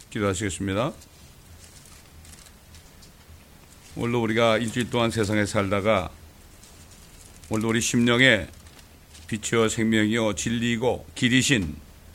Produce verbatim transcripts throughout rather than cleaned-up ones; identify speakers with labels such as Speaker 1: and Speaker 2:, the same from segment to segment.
Speaker 1: 기도하시겠습니다. 오늘도 우리가 일주일 동안 세상에 살다가 오늘도 우리 심령에 빛이요 생명이요 진리이고 길이신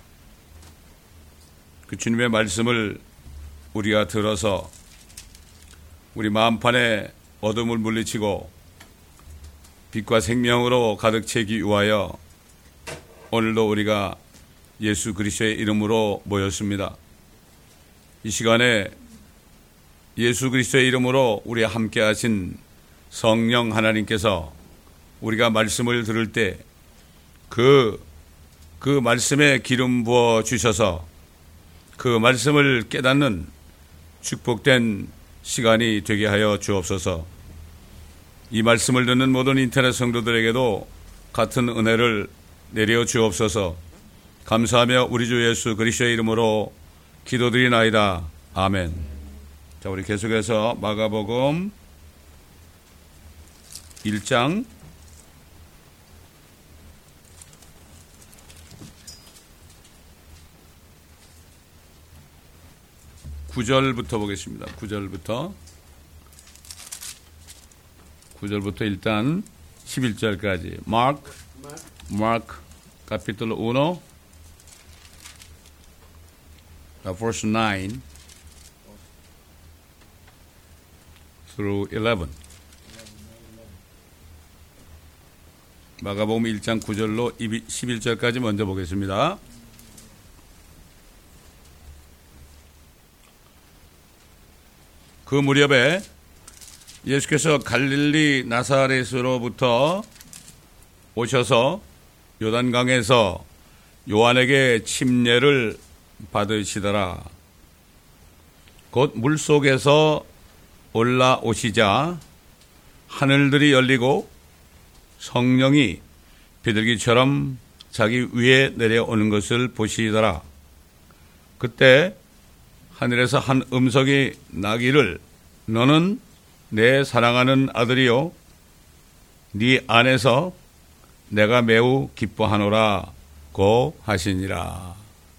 Speaker 1: 그 주님의 말씀을 우리가 들어서 우리 마음판에 어둠을 물리치고 빛과 생명으로 가득 채기 위하여 오늘도 우리가 예수 그리스도의 이름으로 모였습니다. 이 시간에 예수 그리스도의 이름으로 우리와 함께 하신 성령 하나님께서 우리가 말씀을 들을 때 그, 그 말씀에 기름 부어 주셔서 그 말씀을 깨닫는 축복된 시간이 되게 하여 주옵소서. 이 말씀을 듣는 모든 인터넷 성도들에게도 같은 은혜를 내려 주옵소서. 감사하며 우리 주 예수 그리스도의 이름으로 기도드리나이다. 아멘. 자, 우리 계속해서 마가복음 일 장 구 절부터 보겠습니다. 구 절부터 구 절부터 일단 십일 절까지. 마크 마크 카피톨 일 verse nine through eleven. 마가복음 일 장 구 절로 십일 절까지 먼저 보겠습니다. 그 무렵에 예수께서 갈릴리 나사렛으로부터 오셔서 요단강에서 요한에게 침례를 받으시더라. 곧 물속에서 올라오시자 하늘들이 열리고 성령이 비둘기처럼 자기 위에 내려오는 것을 보시더라. 그때 하늘에서 한 음성이 나기를 너는 내 사랑하는 아들이요 네 안에서 내가 매우 기뻐하노라고 하시니라.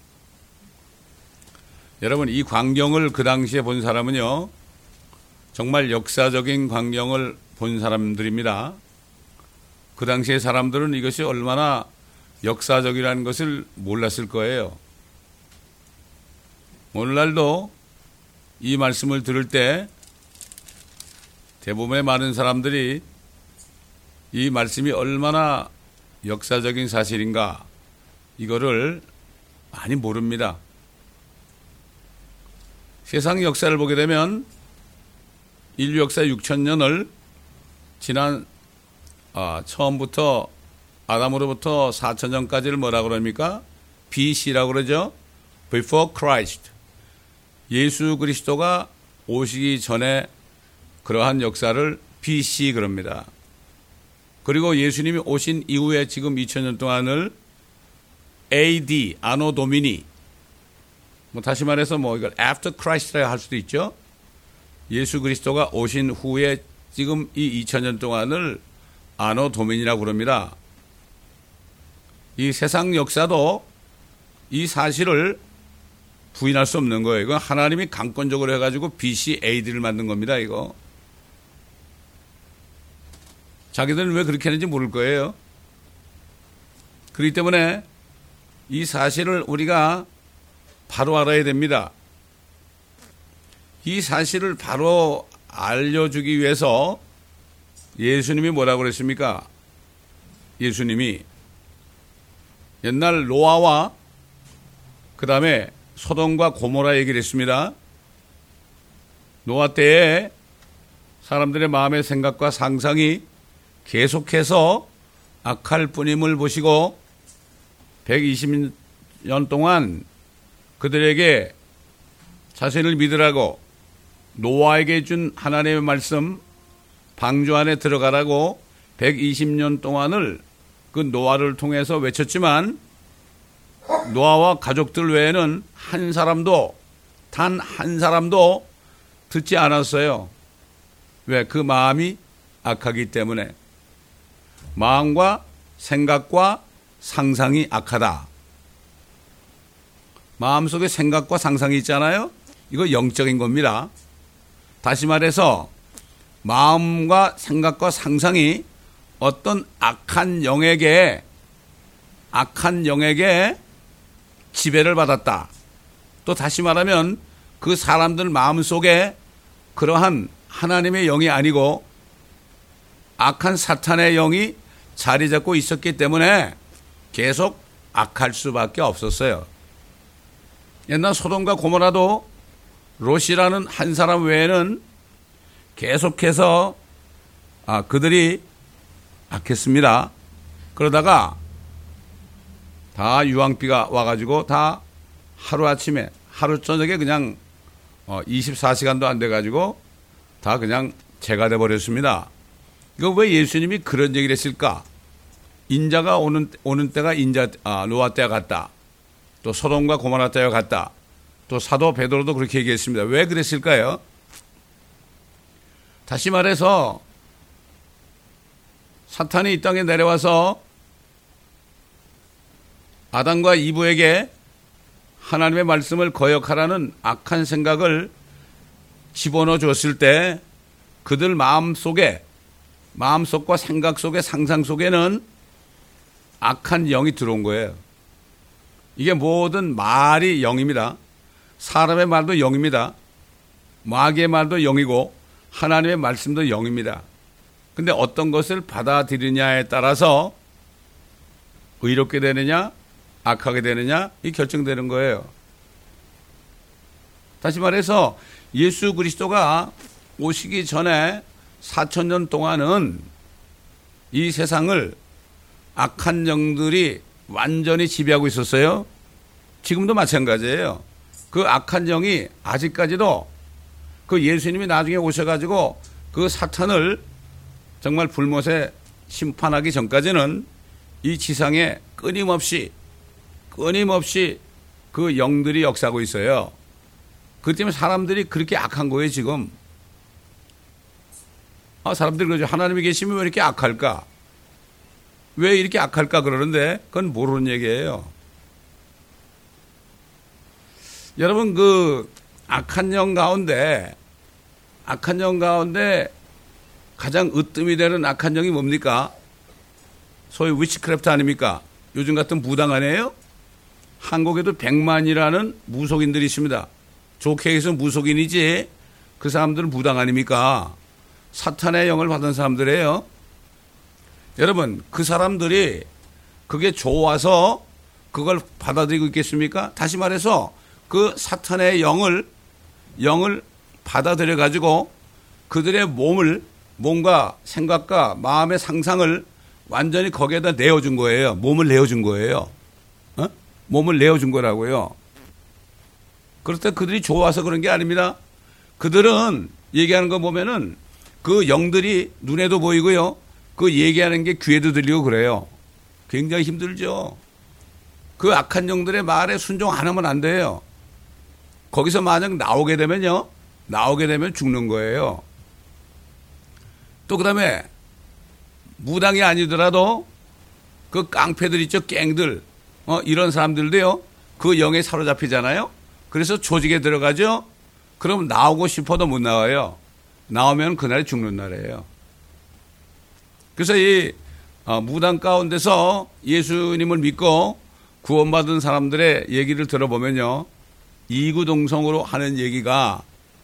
Speaker 1: 여러분, 이 광경을 그 당시에 본 사람은요 정말 역사적인 광경을 본 사람들입니다. 그 당시의 사람들은 이것이 얼마나 역사적이라는 것을 몰랐을 거예요. 오늘날도 이 말씀을 들을 때 대부분의 많은 사람들이 이 말씀이 얼마나 역사적인 사실인가 이거를 많이 모릅니다. 세상 역사를 보게 되면 인류 역사 육천 년을 지난 아, 처음부터 아담으로부터 사천 년까지를 뭐라고 그럽니까? 비씨라고 그러죠. Before Christ. 예수 그리스도가 오시기 전에 그러한 역사를 비씨 그럽니다. 그리고 예수님이 오신 이후에 지금 이천 년 동안을 에이디, 아노 도미니, 뭐 다시 말해서 뭐 이걸 After Christ라고 할 수도 있죠. 예수 그리스도가 오신 후에 지금 이 이천 년 동안을 아노 도미니라고 그럽니다. 이 세상 역사도 이 사실을 부인할 수 없는 거예요. 이건 하나님이 강권적으로 해가지고 비씨, 에이디를 만든 겁니다, 이거. 자기들은 왜 그렇게 하는지 모를 거예요. 그렇기 때문에 이 사실을 우리가 바로 알아야 됩니다. 이 사실을 바로 알려주기 위해서 예수님이 뭐라고 그랬습니까? 예수님이 옛날 노아와 그 다음에 소돔과 고모라 얘기를 했습니다. 노아 때에 사람들의 마음의 생각과 상상이 계속해서 악할 뿐임을 보시고 백이십 년 동안 그들에게 자신을 믿으라고 노아에게 준 하나님의 말씀 방주 안에 들어가라고 백이십 년 동안을 그 노아를 통해서 외쳤지만 노아와 가족들 외에는 한 사람도 단 한 사람도 듣지 않았어요. 왜? 그 마음이 악하기 때문에. 마음과 생각과 상상이 악하다. 마음속에 생각과 상상이 있잖아요. 이거 영적인 겁니다. 다시 말해서 마음과 생각과 상상이 어떤 악한 영에게 악한 영에게 지배를 받았다. 또 다시 말하면 그 사람들 마음속에 그러한 하나님의 영이 아니고 악한 사탄의 영이 자리 잡고 있었기 때문에 계속 악할 수밖에 없었어요. 옛날 소돔과 고모라도 롯이라는 한 사람 외에는 계속해서 아, 그들이 악했습니다. 그러다가 다 유황비가 와가지고 다 하루아침에 하루 저녁에 그냥 어, 이십사 시간도 안 돼가지고 다 그냥 재가 돼버렸습니다. 이거 왜 예수님이 그런 얘기를 했을까? 인자가 오는, 오는 때가 인자, 아, 노아 때와 같다. 또 소돔과 고모라 때와 같다. 또 사도 베드로도 그렇게 얘기했습니다. 왜 그랬을까요? 다시 말해서 사탄이 이 땅에 내려와서 아담과 이브에게 하나님의 말씀을 거역하라는 악한 생각을 집어넣어 줬을 때 그들 마음속에 마음속과 생각 속에 상상 속에는 악한 영이 들어온 거예요. 이게 모든 말이 영입니다. 사람의 말도 영입니다. 마귀의 말도 영이고 하나님의 말씀도 영입니다. 근데 어떤 것을 받아들이냐에 따라서 의롭게 되느냐 악하게 되느냐 이 결정되는 거예요. 다시 말해서 예수 그리스도가 오시기 전에 사천 년 동안은 이 세상을 악한 영들이 완전히 지배하고 있었어요. 지금도 마찬가지예요. 그 악한 영이 아직까지도 그 예수님이 나중에 오셔가지고 그 사탄을 정말 불못에 심판하기 전까지는 이 지상에 끊임없이 끊임없이 그 영들이 역사하고 있어요. 그 때문에 사람들이 그렇게 악한 거예요, 지금. 아, 사람들이 그러죠. 하나님이 계시면 왜 이렇게 악할까? 왜 이렇게 악할까? 그러는데 그건 모르는 얘기예요. 여러분, 그 악한 영 가운데, 악한 영 가운데 가장 으뜸이 되는 악한 영이 뭡니까? 소위 위치크래프트 아닙니까? 요즘 같은 무당 아니에요? 한국에도 백만이라는 무속인들이 있습니다. 좋게 해서 무속인이지 그 사람들은 무당 아닙니까? 사탄의 영을 받은 사람들이에요. 여러분, 그 사람들이 그게 좋아서 그걸 받아들이고 있겠습니까? 다시 말해서 그 사탄의 영을 영을 받아들여 가지고 그들의 몸을 몸과 생각과 마음의 상상을 완전히 거기에다 내어준 거예요. 몸을 내어준 거예요. 어? 몸을 내어준 거라고요. 그렇다 그들이 좋아서 그런 게 아닙니다. 그들은 얘기하는 거 보면은 그 영들이 눈에도 보이고요. 그 얘기하는 게 귀에도 들리고 그래요. 굉장히 힘들죠. 그 악한 영들의 말에 순종 안 하면 안 돼요. 거기서 만약 나오게 되면요. 나오게 되면 죽는 거예요. 또 그 다음에 무당이 아니더라도 그 깡패들 있죠. 갱들. 어, 이런 사람들도요. 그 영에 사로잡히잖아요. 그래서 조직에 들어가죠. 그럼 나오고 싶어도 못 나와요. 나오면 그날이 죽는 날이에요. 그래서 이 어, 무당 가운데서 예수님을 믿고 구원받은 사람들의 얘기를 들어보면요. 이구동성으로 하는 얘기가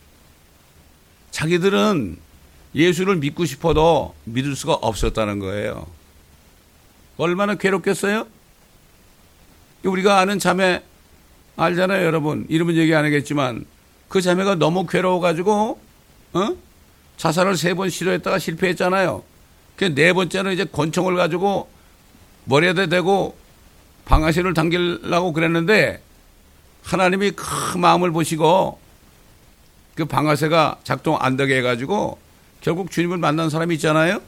Speaker 1: 자기들은 예수를 믿고 싶어도 믿을 수가 없었다는 거예요. 얼마나 괴롭겠어요? 우리가 아는 자매 알잖아요, 여러분. 이름은 얘기 안 하겠지만 그 자매가 너무 괴로워가지고 어? 자살을 세 번 시도했다가 실패했잖아요. 그 네 번째는 이제 권총을 가지고 머리에다 대고 방아쇠를 당기려고 그랬는데 하나님이 큰 마음을 보시고 그 방아쇠가 작동 안 되게 해가지고 결국 주님을 만난 사람이 있잖아요.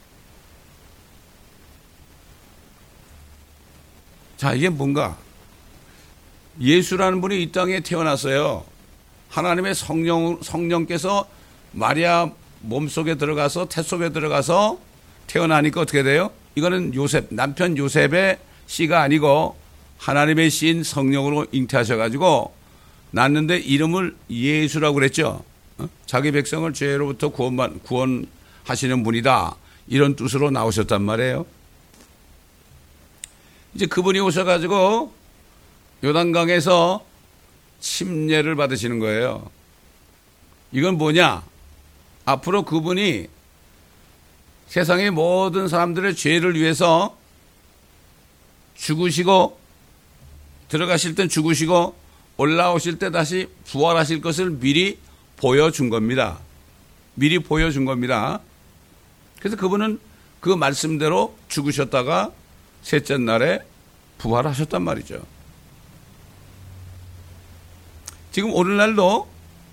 Speaker 1: 자, 이게 뭔가? 예수라는 분이 이 땅에 태어났어요. 하나님의 성령, 성령께서 마리아 몸속에 들어가서 태 속에 들어가서 태어나니까 어떻게 돼요? 이거는 요셉, 남편 요셉의 씨가 아니고 하나님의 씨인 성령으로 잉태하셔가지고 낳는데 이름을 예수라고 그랬죠. 어? 자기 백성을 죄로부터 구원만, 구원하시는 분이다. 이런 뜻으로 나오셨단 말이에요. 이제 그분이 오셔가지고 요단강에서 침례를 받으시는 거예요. 이건 뭐냐? 앞으로 그분이 세상의 모든 사람들의 죄를 위해서 죽으시고 들어가실 땐 죽으시고 올라오실 때 다시 부활하실 것을 미리 보여준 겁니다. 미리 보여준 겁니다. 그래서 그분은 그 말씀대로 죽으셨다가 셋째 날에 부활하셨단 말이죠. 지금 오늘날도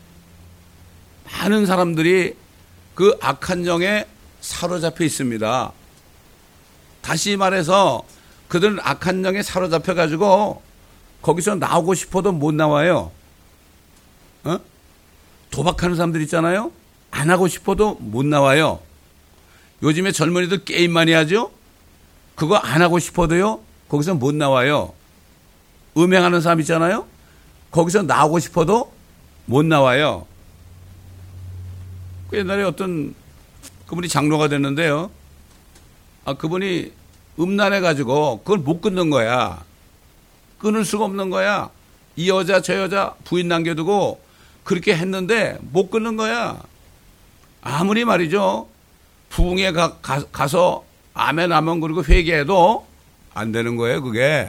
Speaker 1: 많은 사람들이 그 악한 영에 사로잡혀 있습니다. 다시 말해서 그들은 악한 영에 사로잡혀 가지고 거기서 나오고 싶어도 못 나와요. 어? 도박하는 사람들 있잖아요. 안 하고 싶어도 못 나와요. 요즘에 젊은이들 게임 많이 하죠. 그거 안 하고 싶어도요. 거기서 못 나와요. 음행하는 사람 있잖아요. 거기서 나오고 싶어도 못 나와요. 그 옛날에 어떤 그분이 장로가 됐는데요. 아, 그분이 음란해가지고 그걸 못 끊는 거야. 끊을 수가 없는 거야. 이 여자 저 여자 부인 남겨두고 그렇게 했는데 못 끊는 거야. 아무리 말이죠. 부흥에 가, 가, 가서 아멘 아멘 그리고 회개해도 안 되는 거예요. 그게.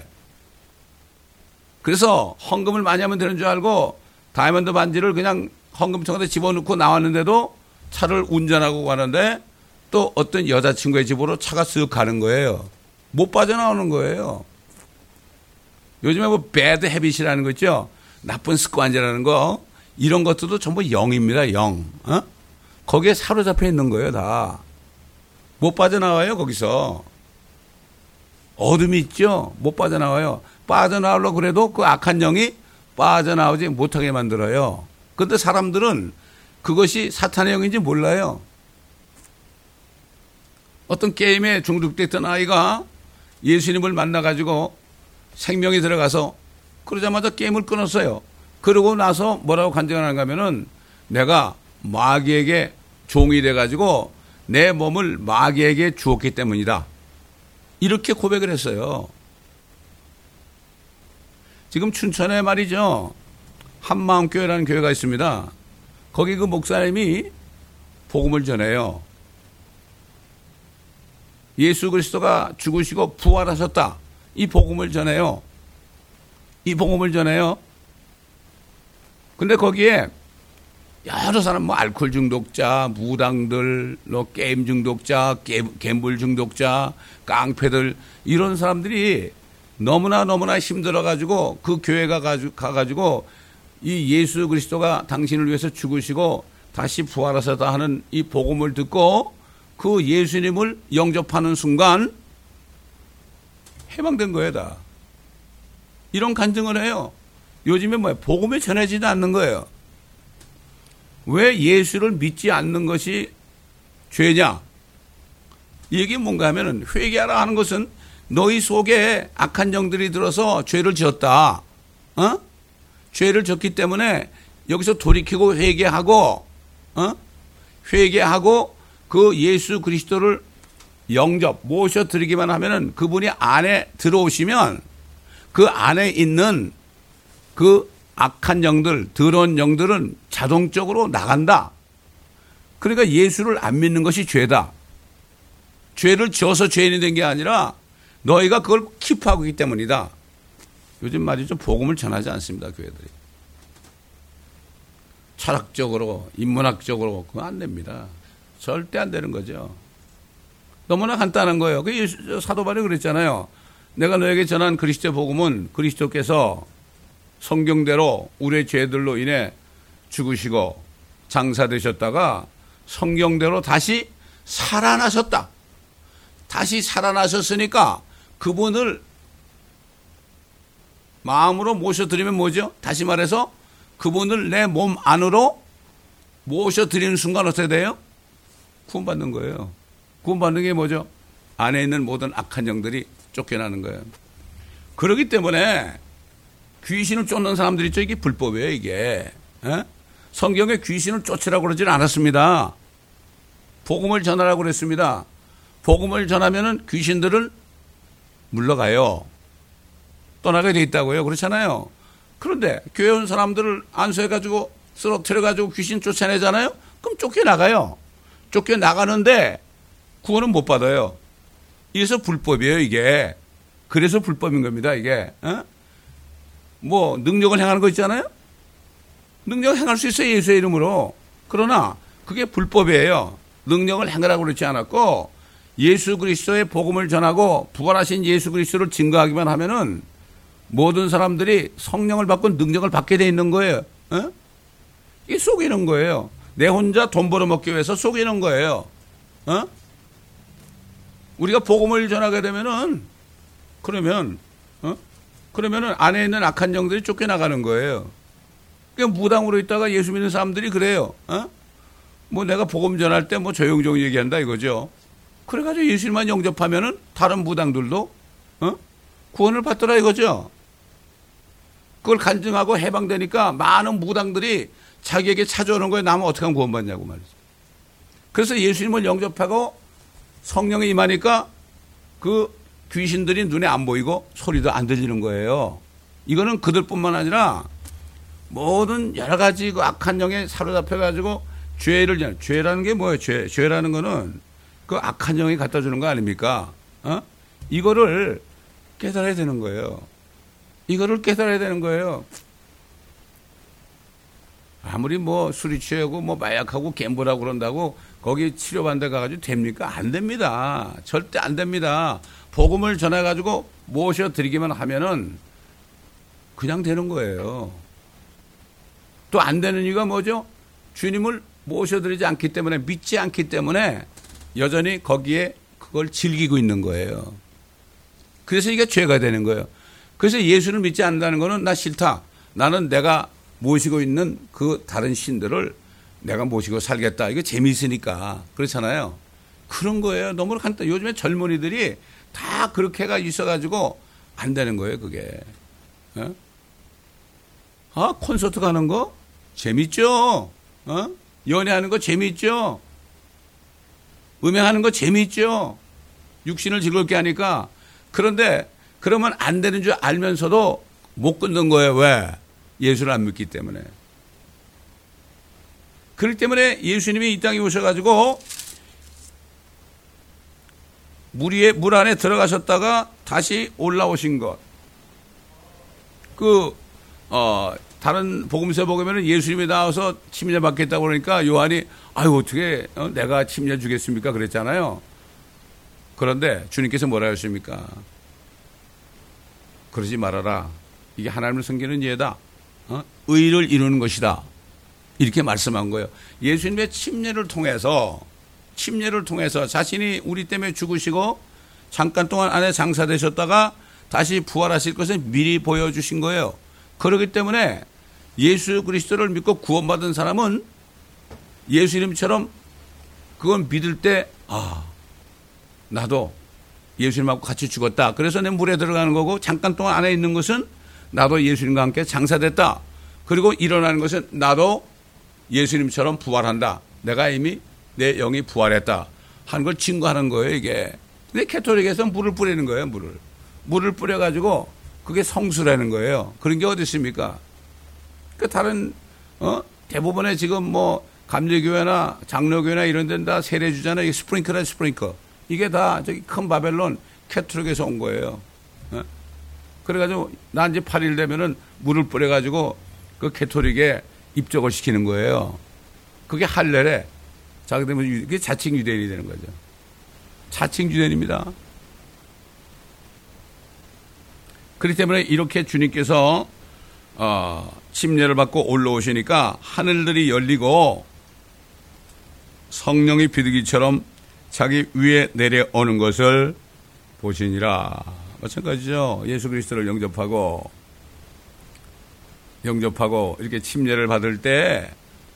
Speaker 1: 그래서 헌금을 많이 하면 되는 줄 알고 다이아몬드 반지를 그냥 헌금통에 집어넣고 나왔는데도 차를 운전하고 가는데 또 어떤 여자친구의 집으로 차가 쓱 가는 거예요. 못 빠져나오는 거예요. 요즘에 뭐 배드 헤빗이라는 거 있죠. 나쁜 습관이라는 거. 이런 것들도 전부 영입니다. 영. 어? 거기에 사로잡혀 있는 거예요. 다. 못 빠져나와요. 거기서. 어둠이 있죠. 못 빠져나와요. 빠져나오려고 그래도 그 악한 영이 빠져나오지 못하게 만들어요. 그런데 사람들은 그것이 사탄의 영인지 몰라요. 어떤 게임에 중독됐던 아이가 예수님을 만나가지고 생명이 들어가서 그러자마자 게임을 끊었어요. 그러고 나서 뭐라고 간증하는가 하면은 내가 마귀에게 종이 돼가지고 내 몸을 마귀에게 주었기 때문이다. 이렇게 고백을 했어요. 지금 춘천에 말이죠. 한마음교회라는 교회가 있습니다. 거기 그 목사님이 복음을 전해요. 예수 그리스도가 죽으시고 부활하셨다. 이 복음을 전해요. 이 복음을 전해요. 근데 거기에 여러 사람 뭐 알코올 중독자, 무당들, 뭐 게임 중독자, 갬블 중독자, 깡패들 이런 사람들이 너무나 너무나 힘들어가지고 그 교회 가가지고, 가가지고 이 예수 그리스도가 당신을 위해서 죽으시고 다시 부활하셨다 하는 이 복음을 듣고 그 예수님을 영접하는 순간 해방된 거예요, 다. 이런 간증을 해요. 요즘에 뭐예요? 복음이 전해지지 않는 거예요. 왜 예수를 믿지 않는 것이 죄냐? 이게 뭔가 하면은 회개하라 하는 것은 너희 속에 악한 영들이 들어서 죄를 지었다. 어? 죄를 졌기 때문에 여기서 돌이키고 회개하고, 어? 회개하고 그 예수 그리스도를 영접, 모셔드리기만 하면은 그분이 안에 들어오시면 그 안에 있는 그 악한 영들, 더러운 영들은 자동적으로 나간다. 그러니까 예수를 안 믿는 것이 죄다. 죄를 지어서 죄인이 된 게 아니라 너희가 그걸 킵하고 있기 때문이다. 요즘 말이죠. 복음을 전하지 않습니다. 교회들이. 철학적으로, 인문학적으로 그거 안 됩니다. 절대 안 되는 거죠. 너무나 간단한 거예요. 그 사도 바울이 그랬잖아요. 내가 너에게 전한 그리스도 복음은 그리스도께서 성경대로 우리의 죄들로 인해 죽으시고 장사되셨다가 성경대로 다시 살아나셨다. 다시 살아나셨으니까 그분을 마음으로 모셔드리면 뭐죠? 다시 말해서 그분을 내 몸 안으로 모셔드리는 순간 어떻게 돼요? 구원받는 거예요. 구원받는 게 뭐죠? 안에 있는 모든 악한 영들이 쫓겨나는 거예요. 그렇기 때문에 귀신을 쫓는 사람들이 있죠. 이게 불법이에요, 이게. 에? 성경에 귀신을 쫓으라고 그러지는 않았습니다. 복음을 전하라고 그랬습니다. 복음을 전하면은 귀신들을 물러가요. 떠나게 돼 있다고요. 그렇잖아요. 그런데 교회 온 사람들을 안수해가지고 쓰러뜨려가지고 귀신 쫓아내잖아요. 그럼 쫓겨나가요. 쫓겨나가는데 구원은 못 받아요. 이래서 불법이에요, 이게. 그래서 불법인 겁니다, 이게. 어? 뭐 능력을 행하는 거 있잖아요. 능력을 행할 수 있어요, 예수의 이름으로. 그러나 그게 불법이에요. 능력을 행하라고 그러지 않았고 예수 그리스도의 복음을 전하고 부활하신 예수 그리스도를 증거하기만 하면은 모든 사람들이 성령을 받고 능력을 받게 돼 있는 거예요. 어? 이게 속이는 거예요. 내 혼자 돈 벌어먹기 위해서 속이는 거예요. 어? 우리가 복음을 전하게 되면은 그러면 어? 그러면은 안에 있는 악한 영들이 쫓겨나가는 거예요. 그러니까 무당으로 있다가 예수 믿는 사람들이 그래요. 어? 뭐 내가 복음 전할 때 뭐 조용조용 얘기한다 이거죠. 그래가지고 예수님만 영접하면은 다른 무당들도 어? 구원을 받더라 이거죠. 그걸 간증하고 해방되니까 많은 무당들이 자기에게 찾아오는 거예요. 나면 어떻게 하면 구원받냐고 말이죠. 그래서 예수님을 영접하고 성령이 임하니까 그 귀신들이 눈에 안 보이고 소리도 안 들리는 거예요. 이거는 그들뿐만 아니라 모든 여러 가지 그 악한 영에 사로잡혀가지고 죄를, 죄라는 게 뭐예요? 죄. 죄라는 거는 그 악한 영이 갖다 주는 거 아닙니까? 어? 이거를 깨달아야 되는 거예요. 이거를 깨달아야 되는 거예요. 아무리 뭐 술이 취하고 뭐 마약하고 갬블하고 그런다고 거기 치료받는 데 가가지고 됩니까? 안 됩니다. 절대 안 됩니다. 복음을 전해가지고 모셔드리기만 하면은 그냥 되는 거예요. 또 안 되는 이유가 뭐죠? 주님을 모셔드리지 않기 때문에, 믿지 않기 때문에 여전히 거기에 그걸 즐기고 있는 거예요. 그래서 이게 죄가 되는 거예요. 그래서 예수를 믿지 않는다는 거는 나 싫다. 나는 내가 모시고 있는 그 다른 신들을 내가 모시고 살겠다. 이거 재미있으니까. 그렇잖아요. 그런 거예요. 너무 간단. 요즘에 젊은이들이 다 그렇게가 있어가지고 안 되는 거예요, 그게. 어? 아, 콘서트 가는 거? 재밌죠? 어? 연애하는 거 재밌죠? 음행하는 거 재밌죠? 육신을 즐겁게 하니까. 그런데 그러면 안 되는 줄 알면서도 못 끊는 거예요. 왜? 예수를 안 믿기 때문에. 그렇기 때문에 예수님이 이 땅에 오셔가지고 물 위에, 물 안에 들어가셨다가 다시 올라오신 것. 그, 어, 다른 복음서에 보면은 예수님이 나와서 침례 받겠다고 그러니까 요한이 아유, 어떻게 어, 내가 침례 주겠습니까? 그랬잖아요. 그런데 주님께서 뭐라 하셨습니까? 그러지 말아라. 이게 하나님을 섬기는 예다. 어? 의를 이루는 것이다. 이렇게 말씀한 거예요. 예수님의 침례를 통해서 침례를 통해서 자신이 우리 때문에 죽으시고 잠깐 동안 안에 장사되셨다가 다시 부활하실 것을 미리 보여주신 거예요. 그렇기 때문에 예수 그리스도를 믿고 구원받은 사람은 예수님처럼 그건 믿을 때 아, 나도 예수님하고 같이 죽었다. 그래서 내 물에 들어가는 거고 잠깐 동안 안에 있는 것은 나도 예수님과 함께 장사됐다. 그리고 일어나는 것은 나도 예수님처럼 부활한다. 내가 이미 내 영이 부활했다 하는 걸 증거하는 거예요, 이게. 근데 캐톨릭에서 물을 뿌리는 거예요, 물을. 물을 뿌려가지고 그게 성수라는 거예요. 그런 게 어디 있습니까? 그 다른, 어? 대부분의 지금 뭐 감리교회나 장로교회나 이런 데는 다 세례 주잖아요. 이게 스프링크라 스프링크. 이게 다 저기 큰 바벨론 캐톨릭에서 온 거예요. 어? 그래가지고 난 이제 팔 일 되면은 물을 뿌려가지고 그 캐톨릭에 입적을 시키는 거예요. 그게 할례래. 자, 그러면 그게 자칭 유대인이 되는 거죠. 자칭 유대인입니다. 그렇기 때문에 이렇게 주님께서 어, 침례를 받고 올라오시니까 하늘들이 열리고 성령이 비둘기처럼 자기 위에 내려오는 것을 보시니라. 마찬가지죠. 예수 그리스도를 영접하고 영접하고 이렇게 침례를 받을 때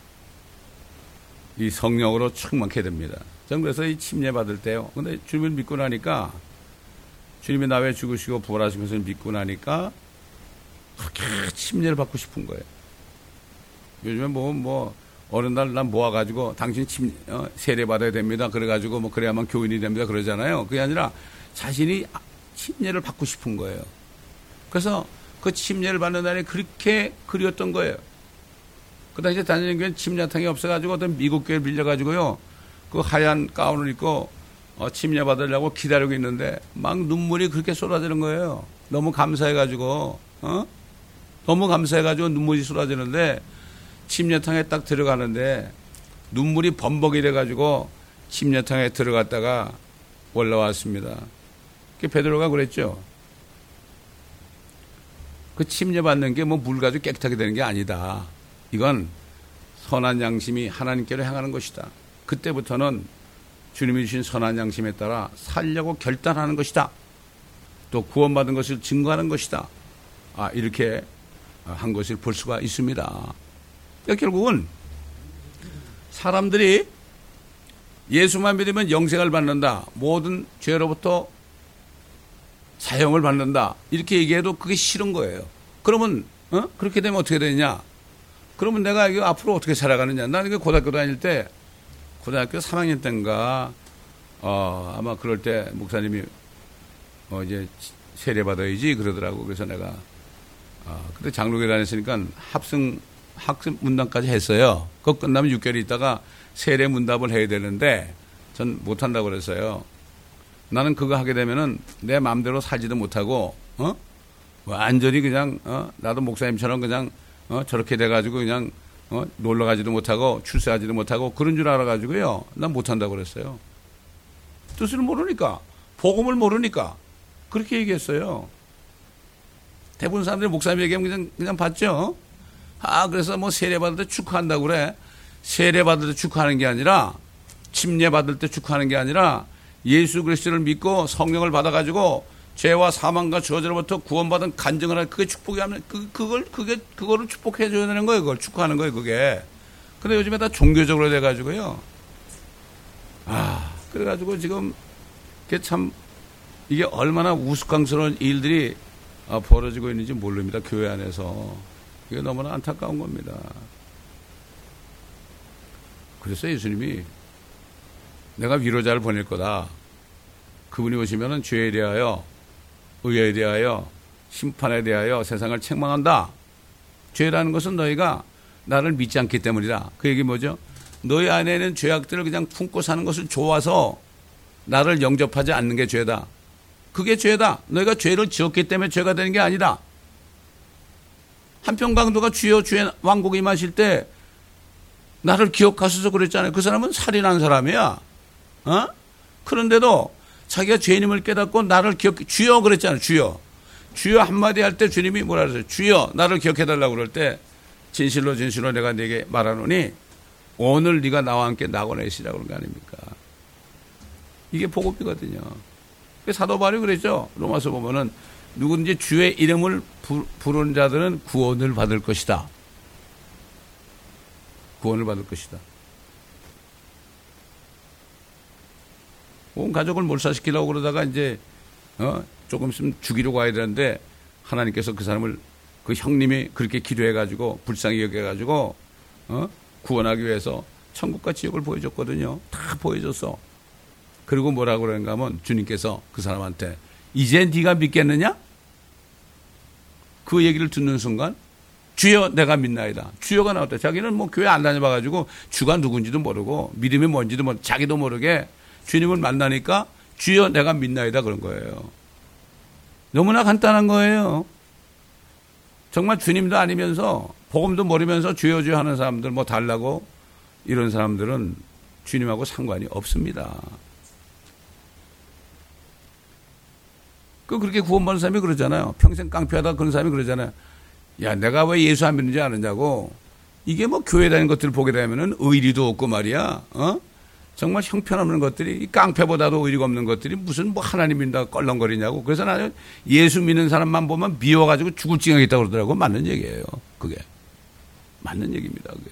Speaker 1: 이 성령으로 충만케 됩니다. 저는 그래서 이 침례 받을 때요. 근데 주님을 믿고 나니까 주님이 나 위해 죽으시고 부활하신 것을 믿고 나니까 그렇게 침례를 받고 싶은 거예요. 요즘에 뭐, 뭐, 어느 날 난 모아가지고 당신 침, 어, 세례 받아야 됩니다. 그래가지고 뭐 그래야만 교인이 됩니다. 그러잖아요. 그게 아니라 자신이 침례를 받고 싶은 거예요. 그래서 그 침례를 받는 날이 그렇게 그리웠던 거예요. 그 당시에 다니는 교회는 침례탕이 없어가지고 어떤 미국 교회를 빌려가지고요. 그 하얀 가운을 입고 어, 침례 받으려고 기다리고 있는데 막 눈물이 그렇게 쏟아지는 거예요. 너무 감사해가지고, 어? 너무 감사해가지고 눈물이 쏟아지는데 침례탕에 딱 들어가는데 눈물이 범벅이 돼가지고 침례탕에 들어갔다가 올라왔습니다. 그 베드로가 그랬죠. 그 침례 받는 게 뭐 물 가지고 깨끗하게 되는 게 아니다. 이건 선한 양심이 하나님께로 향하는 것이다. 그때부터는 주님이 주신 선한 양심에 따라 살려고 결단하는 것이다. 또 구원받은 것을 증거하는 것이다. 아, 이렇게 한 것을 볼 수가 있습니다. 그러니까 결국은 사람들이 예수만 믿으면 영생을 받는다. 모든 죄로부터 사형을 받는다. 이렇게 얘기해도 그게 싫은 거예요. 그러면 어? 그렇게 되면 어떻게 되냐? 그러면 내가 이거 앞으로 어떻게 살아가느냐? 나는 고등학교 다닐 때 고등학교 삼 학년 때인가 어, 아마 그럴 때 목사님이 어, 이제 세례 받아야지 그러더라고. 그래서 내가 어, 그때 장로교 다녔으니까 합승 학습 문답까지 했어요. 그거 끝나면 육 개월 있다가 세례 문답을 해야 되는데 전 못한다고 그랬어요. 나는 그거 하게 되면은 내 마음대로 살지도 못하고, 어? 완전히 그냥, 어? 나도 목사님처럼 그냥, 어? 저렇게 돼가지고 그냥, 어? 놀러 가지도 못하고, 출세하지도 못하고, 그런 줄 알아가지고요. 난 못한다고 그랬어요. 뜻을 모르니까, 복음을 모르니까, 그렇게 얘기했어요. 대부분 사람들이 목사님 얘기하면 그냥, 그냥 봤죠? 아, 그래서 뭐 세례 받을 때 축하한다고 그래. 세례 받을 때 축하하는 게 아니라, 침례 받을 때 축하하는 게 아니라, 예수 그리스도를 믿고 성령을 받아가지고 죄와 사망과 저주로부터 구원받은 간증을 할 그게 축복이 하면 그 그걸 그게 그거를 축복해 줘야 되는 거예요. 그걸 축하하는 거예요. 그게. 근데 요즘에 다 종교적으로 돼가지고요. 아, 그래가지고 지금 그게 참 이게 얼마나 우스꽝스러운 일들이 벌어지고 있는지 모릅니다. 교회 안에서 이게 너무나 안타까운 겁니다. 그래서 예수님이 내가 위로자를 보낼 거다. 그분이 오시면은 죄에 대하여, 의에 대하여, 심판에 대하여 세상을 책망한다. 죄라는 것은 너희가 나를 믿지 않기 때문이다. 그 얘기 뭐죠? 너희 안에는 죄악들을 그냥 품고 사는 것을 좋아서 나를 영접하지 않는 게 죄다. 그게 죄다. 너희가 죄를 지었기 때문에 죄가 되는 게 아니다. 한편 강도가 주여 주의 왕국에 임하실 때 나를 기억하소서 그랬잖아요. 그 사람은 살인한 사람이야. 어? 그런데도 자기가 죄인임을 깨닫고 나를 기억, 주여 그랬잖아요. 주여. 주여 한마디 할 때 주님이 뭐라 그랬어요? 주여 나를 기억해달라고 그럴 때 진실로 진실로 내가 네게 말하노니 오늘 네가 나와 함께 낙원에 있으라고 그런 거 아닙니까? 이게 복음이거든요. 사도 바울이 그랬죠. 로마서 보면은 누구든지 주의 이름을 부, 부르는 자들은 구원을 받을 것이다. 구원을 받을 것이다. 온 가족을 몰살시키려고 그러다가 이제 어, 조금 있으면 죽이러 가야 되는데 하나님께서 그 사람을 그 형님이 그렇게 기도해가지고 불쌍히 여겨가지고 어? 구원하기 위해서 천국과 지옥을 보여줬거든요. 다 보여줬어. 그리고 뭐라고 그러는가 하면 주님께서 그 사람한테 이제 네가 믿겠느냐? 그 얘기를 듣는 순간 주여 내가 믿나이다. 주여가 나왔다. 자기는 뭐 교회 안 다녀봐가지고 주가 누군지도 모르고 믿음이 뭔지도 모르고 자기도 모르게 주님을 만나니까 주여 내가 믿나이다 그런 거예요. 너무나 간단한 거예요. 정말 주님도 아니면서 복음도 모르면서 주여 주여 하는 사람들 뭐 달라고 이런 사람들은 주님하고 상관이 없습니다. 그 그렇게 구원받는 사람이 그러잖아요. 평생 깡패하다 그런 사람이 그러잖아요. 야 내가 왜 예수 안 믿는지 아느냐고. 이게 뭐 교회 다니는 것들을 보게 되면은 의리도 없고 말이야. 어? 정말 형편없는 것들이 깡패보다도 의리가 없는 것들이 무슨 뭐 하나님 믿는다 껄렁거리냐고. 그래서 나는 예수 믿는 사람만 보면 미워가지고 죽을 징하게 있다고 그러더라고. 맞는 얘기예요. 그게. 맞는 얘기입니다. 그게.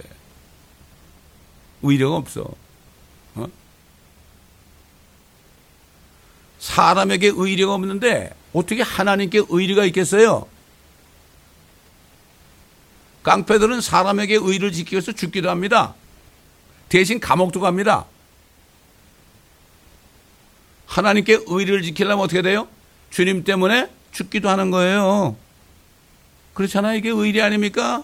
Speaker 1: 의리가 없어. 어? 사람에게 의리가 없는데 어떻게 하나님께 의리가 있겠어요? 깡패들은 사람에게 의를 지키기 위해서 죽기도 합니다. 대신 감옥도 갑니다. 하나님께 의를 지키려면 어떻게 돼요? 주님 때문에 죽기도 하는 거예요. 그렇잖아요. 이게 의리 아닙니까?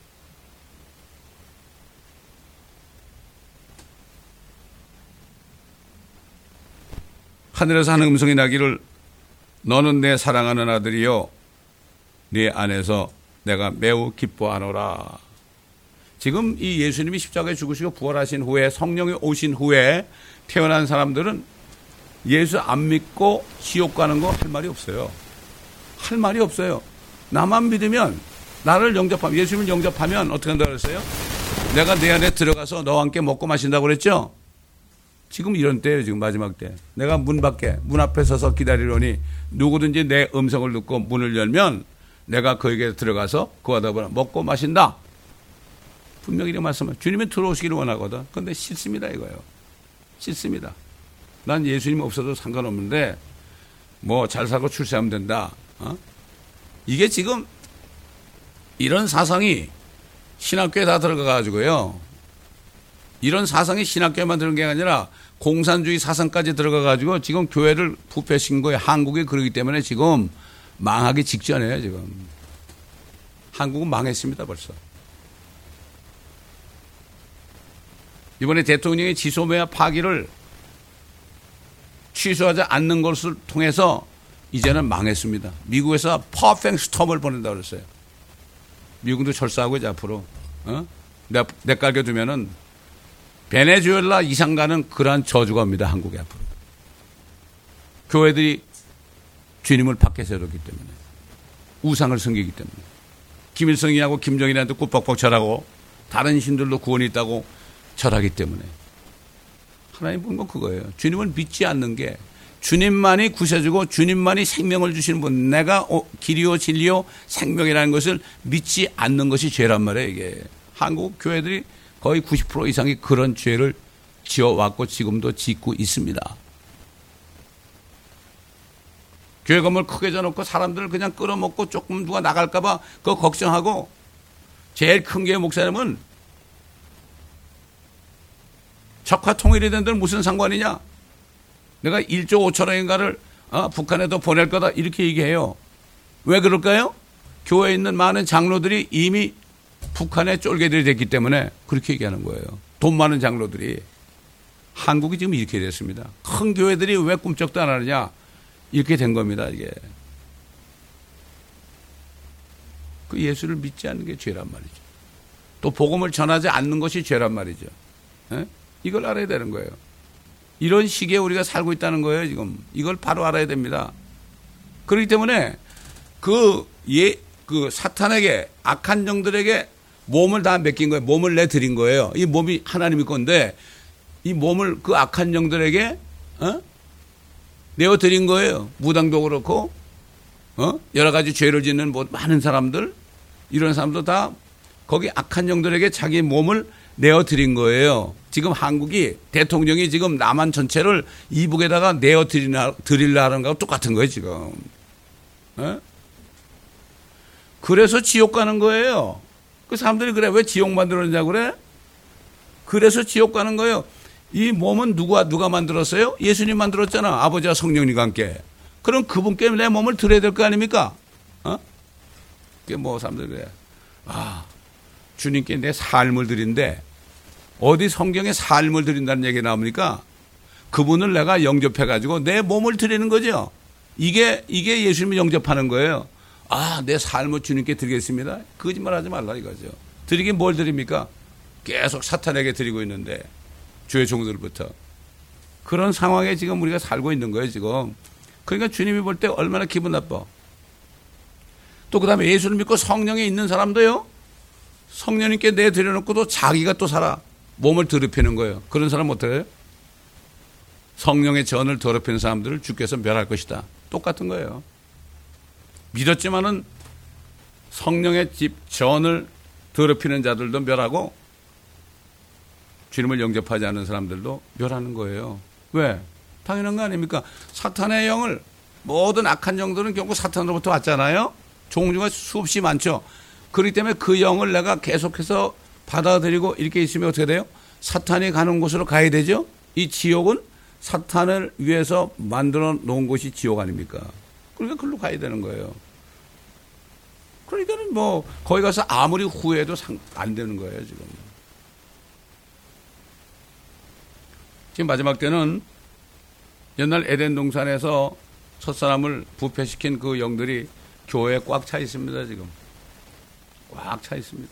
Speaker 1: 하늘에서 하는 음성이 나기를 너는 내 사랑하는 아들이요 네 안에서 내가 매우 기뻐하노라. 지금 이 예수님이 십자가에 죽으시고 부활하신 후에 성령이 오신 후에 태어난 사람들은 예수 안 믿고 지옥 가는 거 할 말이 없어요. 할 말이 없어요. 나만 믿으면, 나를 영접하면, 예수님을 영접하면 어떻게 한다고 그랬어요? 내가 내 안에 들어가서 너와 함께 먹고 마신다고 그랬죠? 지금 이런 때예요. 지금 마지막 때. 내가 문 밖에, 문 앞에 서서 기다리려니 누구든지 내 음성을 듣고 문을 열면 내가 그에게 들어가서 그와 더불어 먹고 마신다. 분명히 이렇게 말씀을. 주님은 들어오시기를 원하거든. 그런데 싫습니다 이거예요. 싫습니다. 난 예수님 없어도 상관없는데 뭐 잘 살고 출세하면 된다. 어? 이게 지금 이런 사상이 신학교에 다 들어가 가지고요. 이런 사상이 신학교에만 들어간 게 아니라 공산주의 사상까지 들어가 가지고 지금 교회를 부패시킨 거예요. 한국이 그러기 때문에 지금 망하기 직전이에요. 지금 한국은 망했습니다 벌써. 이번에 대통령이 지소미아 파기를 취소하지 않는 것을 통해서 이제는 망했습니다. 미국에서 퍼펙트 스톰을 보낸다고 그랬어요. 미국도 철수하고 이제 앞으로 어? 내, 내깔게 두면은 베네수엘라 이상 가는 그러한 저주가 옵니다. 한국에 앞으로. 교회들이 주님을 밖에 세우기 때문에, 우상을 섬기기 때문에, 김일성이하고 김정일한테 꾹뻑뻑 절하고 다른 신들도 구원이 있다고 절하기 때문에. 하나님 본 건 그거예요. 주님을 믿지 않는 게, 주님만이 구세주고 주님만이 생명을 주시는 분, 내가 길이요 진리요 생명이라는 것을 믿지 않는 것이 죄란 말이에요. 이게 한국 교회들이 거의 구십 퍼센트 이상이 그런 죄를 지어왔고 지금도 짓고 있습니다. 교회 건물 크게 져놓고 사람들을 그냥 끌어먹고 조금 누가 나갈까 봐 그거 걱정하고, 제일 큰 교회 목사님은 적화 통일이 된 데는 무슨 상관이냐? 내가 일조 오천억인가를 어, 북한에도 보낼 거다 이렇게 얘기해요. 왜 그럴까요? 교회에 있는 많은 장로들이 이미 북한의 쫄개들이 됐기 때문에 그렇게 얘기하는 거예요. 돈 많은 장로들이. 한국이 지금 이렇게 됐습니다. 큰 교회들이 왜 꿈쩍도 안 하느냐? 이렇게 된 겁니다. 이게. 그 예수를 믿지 않는 게 죄란 말이죠. 또 복음을 전하지 않는 것이 죄란 말이죠. 에? 이걸 알아야 되는 거예요. 이런 시기에 우리가 살고 있다는 거예요, 지금. 이걸 바로 알아야 됩니다. 그렇기 때문에 그, 예, 그 사탄에게, 악한 영들에게 몸을 다 맡긴 거예요. 몸을 내드린 거예요. 이 몸이 하나님의 건데, 이 몸을 그 악한 영들에게, 어? 내어드린 거예요. 무당도 그렇고, 어? 여러 가지 죄를 짓는 뭐 많은 사람들, 이런 사람도 다 거기 악한 영들에게 자기 몸을 내어드린 거예요. 지금 한국이, 대통령이 지금 남한 전체를 이북에다가 내어드리려 하는 거하고 똑같은 거예요, 지금. 에? 그래서 지옥 가는 거예요. 그 사람들이 그래. 왜 지옥 만들었냐고 그래? 그래서 지옥 가는 거예요. 이 몸은 누가, 누가 만들었어요? 예수님 만들었잖아. 아버지와 성령님과 함께. 그럼 그분께 내 몸을 드려야 될 거 아닙니까? 어? 그게 뭐 사람들이 그래. 아, 주님께 내 삶을 드린데, 어디 성경에 삶을 드린다는 얘기가 나옵니까? 그분을 내가 영접해가지고 내 몸을 드리는 거죠. 이게, 이게 예수님을 영접하는 거예요. 아, 내 삶을 주님께 드리겠습니다. 거짓말 하지 말라 이거죠. 드리긴 뭘 드립니까? 계속 사탄에게 드리고 있는데, 주의 종들부터. 그런 상황에 지금 우리가 살고 있는 거예요, 지금. 그러니까 주님이 볼 때 얼마나 기분 나빠. 또 그 다음에 예수를 믿고 성령에 있는 사람도요, 성령님께 내드려놓고도 자기가 또 살아. 몸을 더럽히는 거예요. 그런 사람 어때요? 성령의 전을 더럽히는 사람들을 주께서 멸할 것이다. 똑같은 거예요. 믿었지만은 성령의 집 전을 더럽히는 자들도 멸하고 주님을 영접하지 않는 사람들도 멸하는 거예요. 왜? 당연한 거 아닙니까? 사탄의 영을, 모든 악한 영들은 결국 사탄으로부터 왔잖아요. 종류가 수없이 많죠. 그렇기 때문에 그 영을 내가 계속해서 받아들이고 이렇게 있으면 어떻게 돼요? 사탄이 가는 곳으로 가야 되죠. 이 지옥은 사탄을 위해서 만들어 놓은 곳이 지옥 아닙니까? 그러니까 그걸로 가야 되는 거예요. 그러니까는 뭐 거기 가서 아무리 후회해도 상, 안 되는 거예요 지금. 지금 마지막 때는 옛날 에덴 동산에서 첫사람을 부패시킨 그 영들이 교회에 꽉 차 있습니다 지금. 꽉 차 있습니다.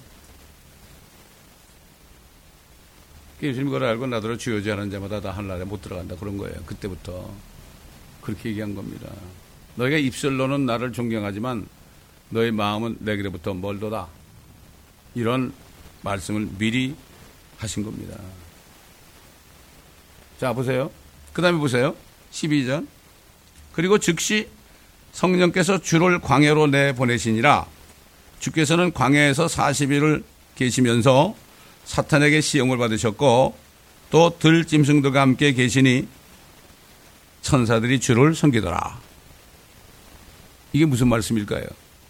Speaker 1: 예수님이 그걸 알고 나더러 주여지 하는 자마다 다 하늘나라에 못 들어간다 그런 거예요. 그때부터 그렇게 얘기한 겁니다. 너희가 입술로는 나를 존경하지만 너희 마음은 내게로부터 멀도다. 이런 말씀을 미리 하신 겁니다. 자 보세요. 그 다음에 보세요. 십이 절. 그리고 즉시 성령께서 주를 광야로 내보내시니라. 주께서는 광야에서 사십 일을 계시면서 사탄에게 시험을 받으셨고 또 들짐승들과 함께 계시니 천사들이 주를 섬기더라. 이게 무슨 말씀일까요?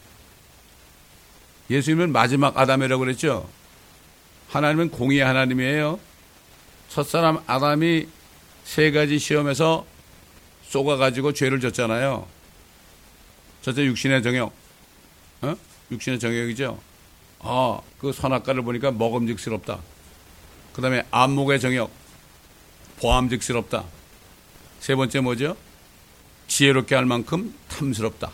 Speaker 1: 예수님은 마지막 아담이라고 그랬죠. 하나님은 공의의 하나님이에요. 첫사람 아담이 세 가지 시험에서 쏘가가지고 죄를 졌잖아요. 첫째 육신의 정욕. 어? 육신의 정욕이죠. 아, 그 선악과를 보니까 먹음직스럽다. 그 다음에 안목의 정욕. 보암직스럽다. 세 번째 뭐죠? 지혜롭게 할 만큼 탐스럽다.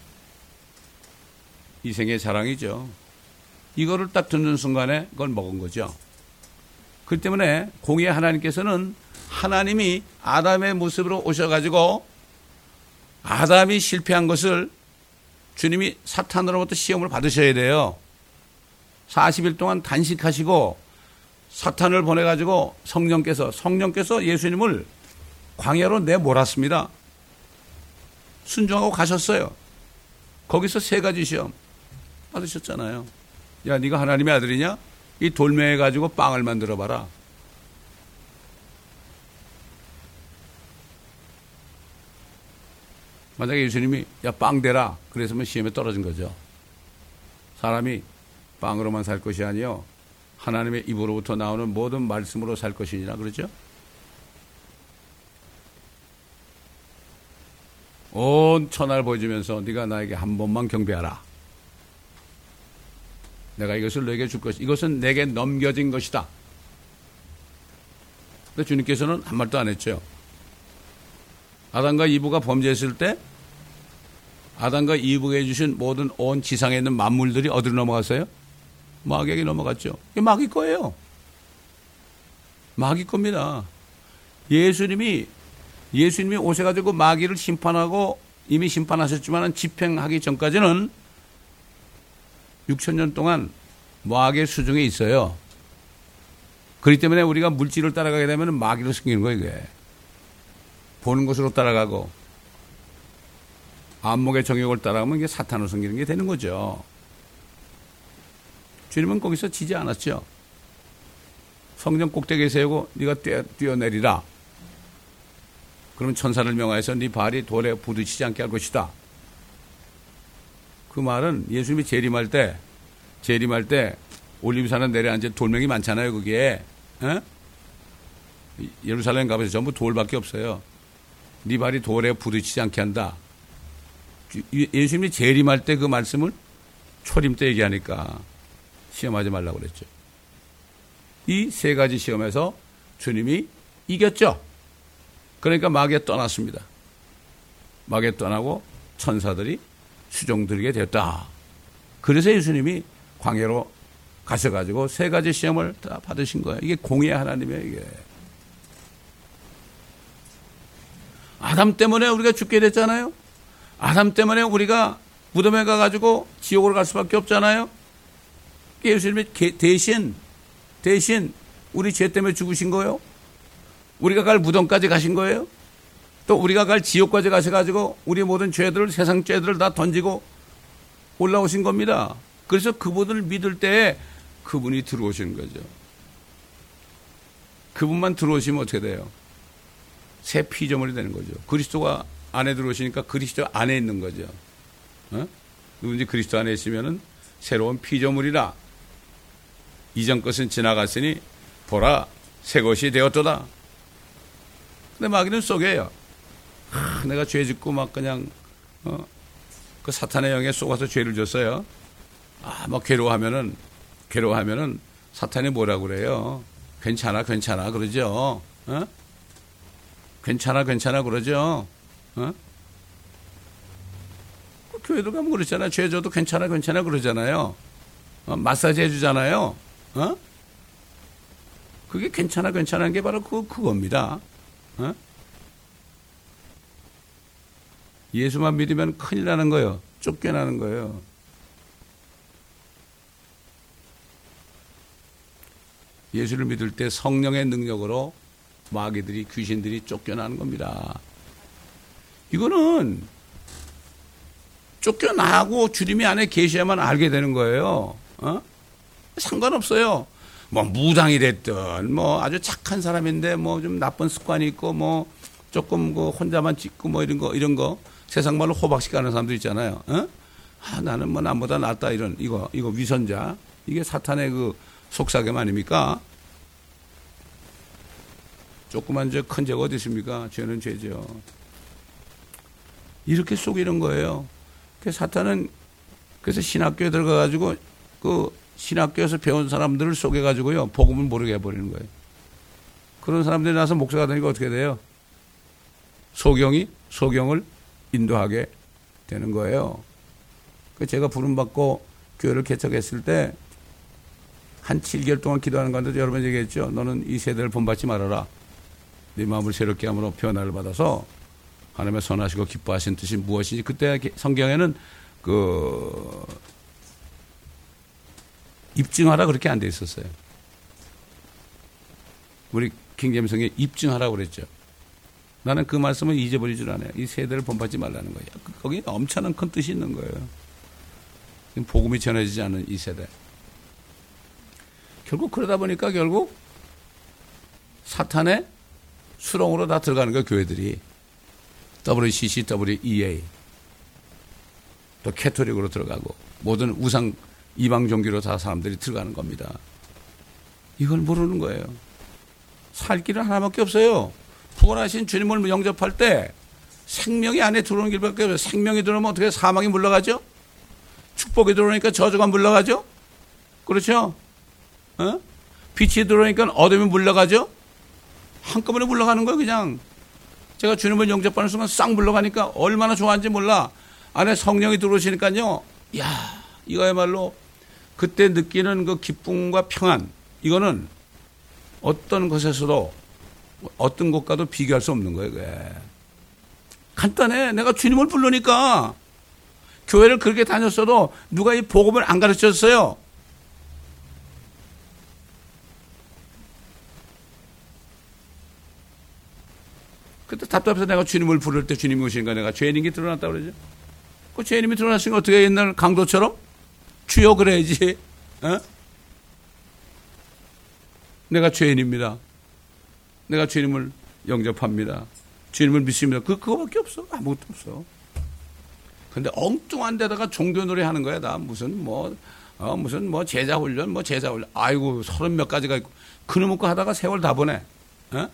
Speaker 1: 이생의 자랑이죠. 이거를 딱 듣는 순간에 그걸 먹은 거죠. 그렇기 때문에 공의의 하나님께서는 하나님이 아담의 모습으로 오셔가지고 아담이 실패한 것을 주님이 사탄으로부터 시험을 받으셔야 돼요. 사십 일 동안 단식하시고 사탄을 보내가지고 성령께서 성령께서 예수님을 광야로 내몰았습니다. 순종하고 가셨어요. 거기서 세 가지 시험 받으셨잖아요. 야, 네가 하나님의 아들이냐? 이 돌멩이 가지고 빵을 만들어 봐라. 만약에 예수님이 야, 빵 대라 그랬으면 시험에 떨어진 거죠. 사람이 빵으로만 살 것이 아니요 하나님의 입으로부터 나오는 모든 말씀으로 살 것이니라 그러죠. 온 천하를 보여주면서 네가 나에게 한 번만 경배하라. 내가 이것을 너에게 줄 것이다. 이것은 내게 넘겨진 것이다. 근데 주님께서는 한 말도 안 했죠. 아담과 이브가 범죄했을 때 아담과 이브에게 주신 모든 온 지상에 있는 만물들이 어디로 넘어갔어요? 마귀에게 넘어갔죠. 이게 마귀 거예요. 마귀 겁니다. 예수님이 예수님이 오셔가지고 마귀를 심판하고 이미 심판하셨지만 집행하기 전까지는 육천 년 동안 마귀의 수중에 있어요. 그렇기 때문에 우리가 물질을 따라가게 되면 마귀로 생기는 거예요. 이게. 보는 것으로 따라가고 안목의 정욕을 따라가면 이게 사탄으로 생기는 게 되는 거죠. 주님은 거기서 지지 않았죠. 성전 꼭대기에 세우고 네가 뛰어, 뛰어내리라. 그러면 천사를 명하여서 네 발이 돌에 부딪히지 않게 할 것이다. 그 말은 예수님이 재림할 때 재림할 때 올리브산에 내려앉은 돌멩이 많잖아요. 거기에 에? 예루살렘 가면서 전부 돌밖에 없어요. 네 발이 돌에 부딪히지 않게 한다. 예수님이 재림할 때 그 말씀을 초림 때 얘기하니까 시험하지 말라고 그랬죠. 이 세 가지 시험에서 주님이 이겼죠. 그러니까 마귀에 떠났습니다. 마귀에 떠나고 천사들이 수종들게 되었다. 그래서 예수님이 광야로 가셔가지고 세 가지 시험을 다 받으신 거예요. 이게 공의의 하나님이에요. 이게. 아담 때문에 우리가 죽게 됐잖아요. 아담 때문에 우리가 무덤에 가가지고 지옥으로 갈 수밖에 없잖아요. 예수님이 대신 대신 우리 죄 때문에 죽으신 거예요. 우리가 갈 무덤까지 가신 거예요. 또 우리가 갈 지옥까지 가셔가지고 우리 모든 죄들을 세상 죄들을 다 던지고 올라오신 겁니다. 그래서 그분을 믿을 때 그분이 들어오시는 거죠. 그분만 들어오시면 어떻게 돼요? 새 피조물이 되는 거죠. 그리스도가 안에 들어오시니까 그리스도 안에 있는 거죠. 어? 누군지 그리스도 안에 있으면은 새로운 피조물이라. 이전 것은 지나갔으니 보라 새 것이 되었도다. 근데 마귀는 속여요. 아, 내가 죄 짓고 막 그냥 어, 그 사탄의 영에 속아서 죄를 졌어요. 아, 막 괴로워하면은 괴로워하면은 사탄이 뭐라고 그래요? 괜찮아, 괜찮아 그러죠. 어? 괜찮아, 괜찮아 그러죠. 어? 교회도 가면 그러잖아요. 죄 져도 괜찮아, 괜찮아 그러잖아요. 어? 마사지 해주잖아요. 어? 그게 괜찮아, 괜찮은 게 바로 그, 그겁니다. 어? 예수만 믿으면 큰일 나는 거예요. 쫓겨나는 거예요. 예수를 믿을 때 성령의 능력으로 마귀들이, 귀신들이 쫓겨나는 겁니다. 이거는 쫓겨나고 주님이 안에 계셔야만 알게 되는 거예요. 어? 상관없어요. 뭐 무당이 됐든 뭐 아주 착한 사람인데 뭐 좀 나쁜 습관이 있고 뭐 조금 그 혼자만 찍고 뭐 이런 거 이런 거 세상 말로 호박씩 가는 사람도 있잖아요. 어? 아, 나는 뭐 남보다 낫다 이런 이거 이거 위선자 이게 사탄의 그 속삭임 아닙니까? 조그만 죄 큰 죄가 어디 있습니까? 죄는 죄죠. 이렇게 속이는 거예요. 그래서 사탄은 그래서 신학교에 들어가가지고 그 신학교에서 배운 사람들을 속여가지고요 복음을 모르게 해버리는 거예요. 그런 사람들이 나서 목사가 되니까 어떻게 돼요? 소경이 소경을 인도하게 되는 거예요. 제가 부름받고 교회를 개척했을 때 한 칠 개월 동안 기도하는 가운데 여러 번 얘기했죠. 너는 이 세대를 본받지 말아라. 네 마음을 새롭게 함으로 변화를 받아서 하나님의 선하시고 기뻐하신 뜻이 무엇인지 그때 성경에는 그 입증하라 그렇게 안 돼 있었어요. 우리 킹제임스에 입증하라고 그랬죠. 나는 그 말씀을 잊어버리질 않아요. 이 세대를 본받지 말라는 거예요. 거기 엄청난 큰 뜻이 있는 거예요. 복음이 전해지지 않은 이 세대. 결국 그러다 보니까 결국 사탄의 수렁으로 다 들어가는 거예요. 교회들이. 더블유씨씨, 더블유이에이 또 캐토릭으로 들어가고 모든 우상 이방 종교로 다 사람들이 들어가는 겁니다. 이걸 모르는 거예요. 살 길은 하나밖에 없어요. 부활하신 주님을 영접할 때 생명이 안에 들어오는 길밖에 없어요. 생명이 들어오면 어떻게 사망이 물러가죠? 축복이 들어오니까 저주가 물러가죠? 그렇죠? 어? 빛이 들어오니까 어둠이 물러가죠? 한꺼번에 물러가는 거예요, 그냥. 제가 주님을 영접하는 순간 싹 물러가니까 얼마나 좋아하는지 몰라. 안에 성령이 들어오시니까요, 이야, 이거야말로 그때 느끼는 그 기쁨과 평안, 이거는 어떤 것에서도 어떤 것과도 비교할 수 없는 거예요, 그게. 간단해. 내가 주님을 부르니까 교회를 그렇게 다녔어도 누가 이 복음을 안 가르쳤어요. 그때 답답해서 내가 주님을 부를 때 주님이 오시니까 내가 죄인인 게 드러났다고 그러죠. 그 죄인임이 드러났으니까 어떻게 옛날 강도처럼 주여 그래야지. 어? 내가 죄인입니다. 내가 주님을 영접합니다. 주님을 믿습니다. 그, 그거밖에 없어. 아무것도 없어. 근데 엉뚱한 데다가 종교 노래 하는 거야. 나 무슨 뭐, 어, 무슨 뭐 제자 훈련, 뭐 제자 훈련. 아이고, 서른 몇 가지가 있고. 그놈의 거 하다가 세월 다 보내. 어?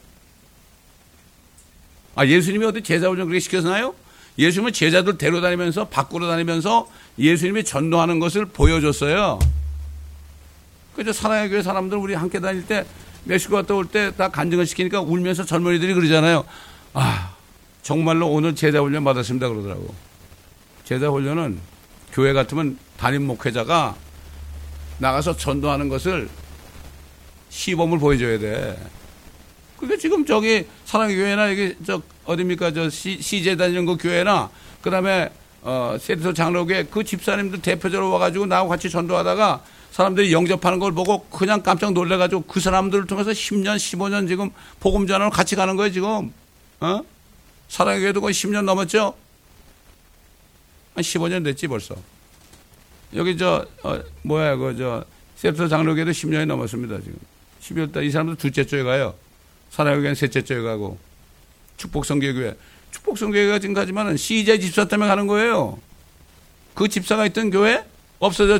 Speaker 1: 아, 예수님이 어디 제자 훈련 그렇게 시켰나요? 예수님은 제자들 데려다니면서, 밖으로 다니면서 예수님이 전도하는 것을 보여줬어요. 그래서 사랑의 교회 사람들 우리 함께 다닐 때 멕시코 갔다 올 때 다 간증을 시키니까 울면서 젊은이들이 그러잖아요. 아, 정말로 오늘 제자 훈련 받았습니다 그러더라고. 제자 훈련은 교회 같으면 담임 목회자가 나가서 전도하는 것을 시범을 보여줘야 돼. 그게 지금 저기 사랑의 교회나 여기 저 어딥니까 저 시, 시제 다니는 그 교회나 그다음에 어 세리소 장로교회 그 집사님들 대표적으로 와가지고 나하고 같이 전도하다가 사람들이 영접하는 걸 보고 그냥 깜짝 놀래가지고 그 사람들을 통해서 십 년, 십오 년 지금 복음 전하러 같이 가는 거예요 지금. 어? 사랑의 교회도 거의 십 년 넘었죠? 한 십오 년 됐지 벌써. 여기 저 어, 뭐야 그 저 세리소 장로교회도 십 년이 넘었습니다 지금. 십이월 달 이 사람들 둘째 주에 가요. 사랑의 교회는 셋째 주에 가고 축복성교회 축복성교회가 지금 가지만은 씨제 집사 때문에 가는 거예요. 그 집사가 있던 교회 없어졌죠.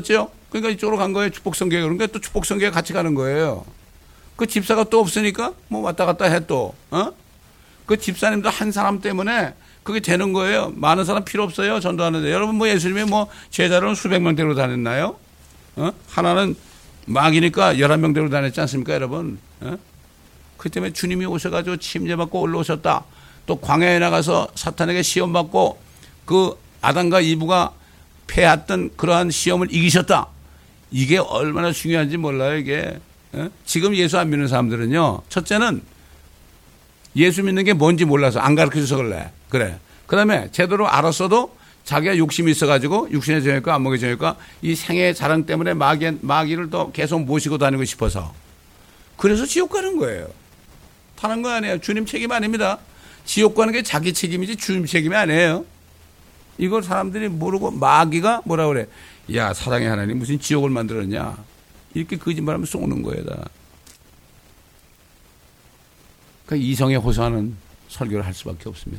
Speaker 1: 그러니까 이쪽으로 간 거예요. 축복성교회. 그러니까 또 축복성교회 같이 가는 거예요. 그 집사가 또 없으니까 뭐 왔다 갔다 해 또. 어? 그 집사님도 한 사람 때문에 그게 되는 거예요. 많은 사람 필요 없어요. 전도하는데. 여러분 뭐 예수님이 뭐 제자로는 수백 명 데리고 다녔나요? 어? 하나는 막이니까 열한 명 데리고 다녔지 않습니까, 여러분? 어? 그 때문에 주님이 오셔가지고 침례받고 올라오셨다. 또 광야에 나가서 사탄에게 시험받고 그 아담과 이브가 패했던 그러한 시험을 이기셨다. 이게 얼마나 중요한지 몰라요, 이게. 어? 지금 예수 안 믿는 사람들은요, 첫째는 예수 믿는 게 뭔지 몰라서 안 가르쳐줘서 그래. 그래. 그 다음에 제대로 알았어도 자기가 욕심이 있어가지고 육신의 정욕과 안목의 정욕과 이 생의 자랑 때문에 마귀, 마귀를 또 계속 모시고 다니고 싶어서. 그래서 지옥 가는 거예요. 타는 거 아니에요. 주님 책임 아닙니다. 지옥 가는 게 자기 책임이지 주님 책임이 아니에요. 이걸 사람들이 모르고 마귀가 뭐라 그래. 야, 사랑의 하나님 무슨 지옥을 만들었냐. 이렇게 거짓말하면 쏘는 거예요. 다. 그러니까 이성에 호소하는 설교를 할 수밖에 없습니다.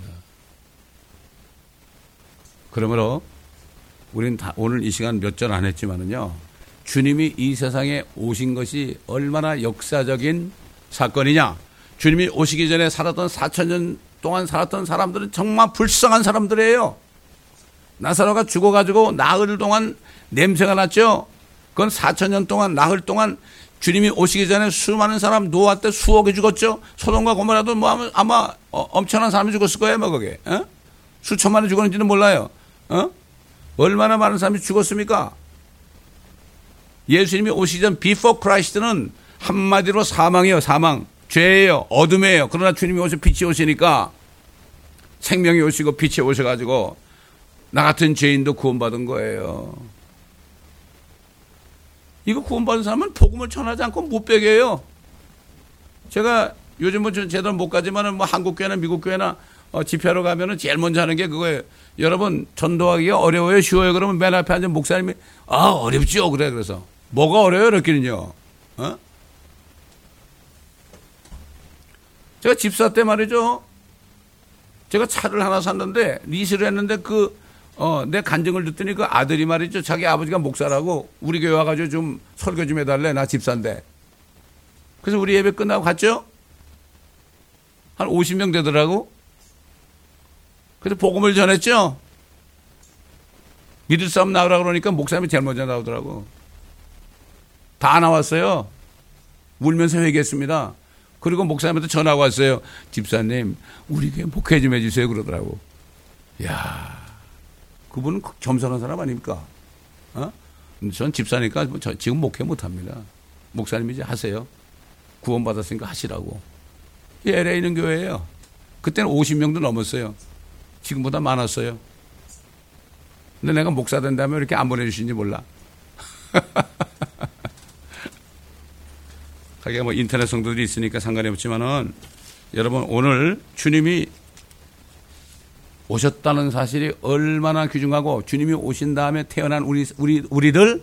Speaker 1: 그러므로 우리는 다 오늘 이 시간 몇 절 안 했지만은요. 주님이 이 세상에 오신 것이 얼마나 역사적인 사건이냐. 주님이 오시기 전에 살았던 사천 년 동안 살았던 사람들은 정말 불쌍한 사람들이에요. 나사로가 죽어가지고 나흘 동안 냄새가 났죠. 그건 사천 년 동안 나흘 동안 주님이 오시기 전에 수많은 사람 노아 때 수억이 죽었죠. 소돔과 고모라도 뭐 아마 엄청난 사람이 죽었을 거예요. 뭐 그게. 어? 수천만이 죽었는지는 몰라요. 어? 얼마나 많은 사람이 죽었습니까? 예수님이 오시기 전 before Christ는 한마디로 사망이에요. 사망. 죄예요. 어둠이에요. 그러나 주님이 오셔 빛이 오시니까 생명이 오시고 빛이 오셔가지고 나 같은 죄인도 구원받은 거예요. 이거 구원받은 사람은 복음을 전하지 않고 못 배겨요. 제가 요즘은 뭐 제대로 못 가지만은 뭐 한국 교회나 미국 교회나 어, 집회하러 가면은 제일 먼저 하는 게 그거예요. 여러분 전도하기가 어려워요, 쉬워요? 그러면 맨 앞에 앉은 목사님이 아 어렵지요, 그래. 그래서 뭐가 어려워요, 이렇게는요. 어? 제가 집사 때 말이죠. 제가 차를 하나 샀는데 리스를 했는데 그 어, 내 간증을 듣더니 그 아들이 말이죠. 자기 아버지가 목사라고 우리 교회 와가지고 좀 설교 좀 해달래. 나 집사인데. 그래서 우리 예배 끝나고 갔죠. 한 오십 명 되더라고. 그래서 복음을 전했죠. 믿을 사람 나오라 그러니까 목사님이 제일 먼저 나오더라고. 다 나왔어요. 울면서 회개했습니다. 그리고 목사님한테 전화가 왔어요. 집사님, 우리 교회 목회 좀 해주세요. 그러더라고. 이야. 그분은 겸손한 사람 아닙니까? 어? 전 집사니까 저 지금 목회 못합니다. 목사님이 이제 하세요. 구원받았으니까 하시라고. 엘에이에 있는 교회예요. 그때는 오십 명도 넘었어요. 지금보다 많았어요. 근데 내가 목사 된다면 이렇게 안 보내주시는지 몰라. 하기야 뭐 인터넷 성도들이 있으니까 상관이 없지만은 여러분 오늘 주님이 오셨다는 사실이 얼마나 귀중하고 주님이 오신 다음에 태어난 우리, 우리, 우리들